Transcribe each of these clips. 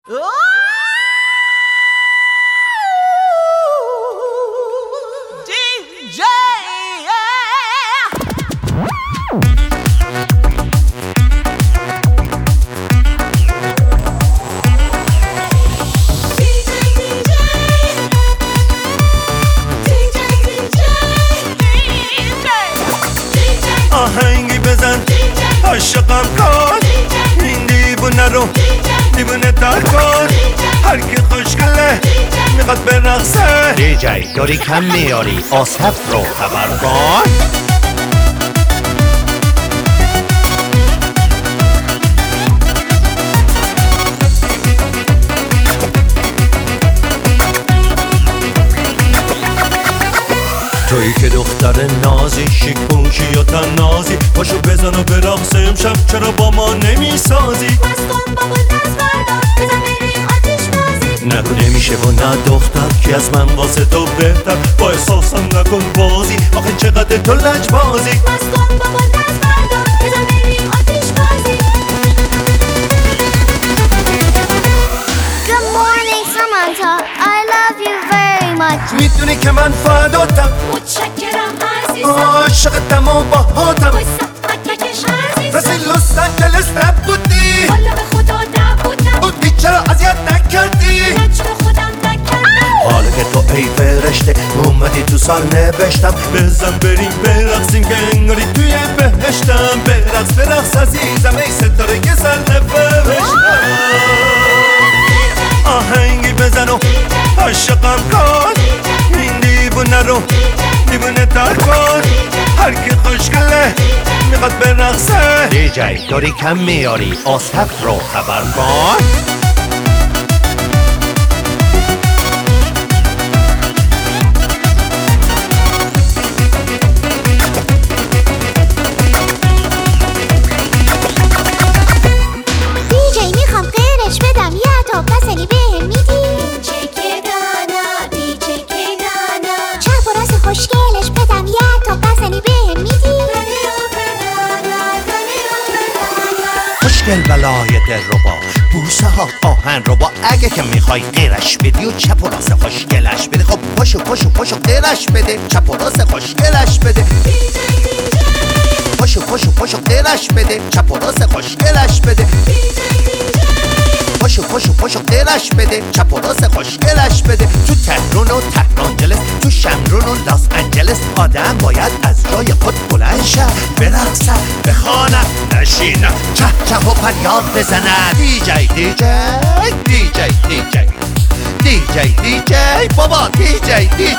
DJ آهنگی بزن عاشقم کن این دیوونه رو دیوونه تر کن هر کی خوشگله میخواد برقصه دیجی داری کم میاری آصف رو خبر کن تویی که دختر نازی شیک پوشی یا تنازی پاشو بزن و برقص امشب چرا با ما نمیسازی بس کن بابا دست بردار بزن بریم آتیش بازی نگو نمیشه و نه دختر کی از من واسه تو بهتر با احساسم نکن بازی آخه چقدر تو لجبازی بس کن بابا دست بردار بزن بریم آتیش بازی Good morning Samantha I love you very much میدونی که من فداتم متشکرم عزیزم عاشقتم و باهاتم وایسا مکش عزیزم رسید لس آنجلس نبودی والا به خدا نبودم بودی چرا اذیت نکردی نج به خودم نکردم حالا که تو ای فرشته اومدی تو سال نوشتم بزن بریم برقصیم که انگاری توی بهشتم برقص عزیزم ای ستاره که سر نوشتم آهنگی بزن و عاشقم کن این دیوونه رو دیوونه تر کن هر کی خوشگله میخواد برقصه دیجی داری کم میاری آصف رو خبر کن دیجی میخوام غیرش بدم یه تا پسنی بهم میدی دیجی که دانا دیجی که دانا چپ و راست خوشگلش بدم یه تا پسنی بهم میدی خوشگل بلای دل رو با بوسه ها آهن رو با اگه که میخوای غیرش بدی و چپ و راست خوشگلش بده خب پاشو غیرش بده چپ و راست خوشگلش بده پاشو غیرش بده چپ و راست خوشگلش بده پاشو غیرش بده چپ و راست خوشگلش بده تو تهران و تهرانجلس تو شمرون و لاس انجلس آدم باید از جای خود بلند شه برقصه بخوانه نشینه چه و فریاد بزنه دیجی بابا دیجی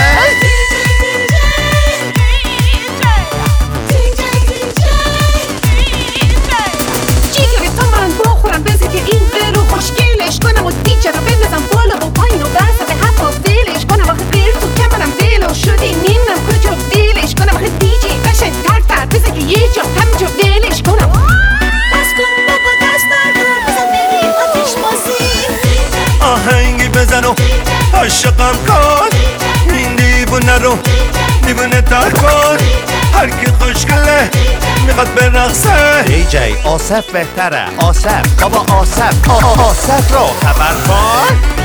جیگر تا من بخورم بزید این غیر رو خوشگلش کنم و دیجه رو بندازم بالا و پایین و برسه به حتی دلش کنم آخه غیر تو کمرم دلو شدی نمیدونم کجا دلش کنم آخه دیجی قشنگ تر بزن که یه جا همینجا دلش کنم بس کن بابا دست بردار بزن بریم آتیش بازی آهنگی بزن و عاشقم کن این دیوونه رو دیوونه تر کن هر کی خوشگله میخواد برقصه دیجی آصف بهتره آصف بابا آصف رو خبر کن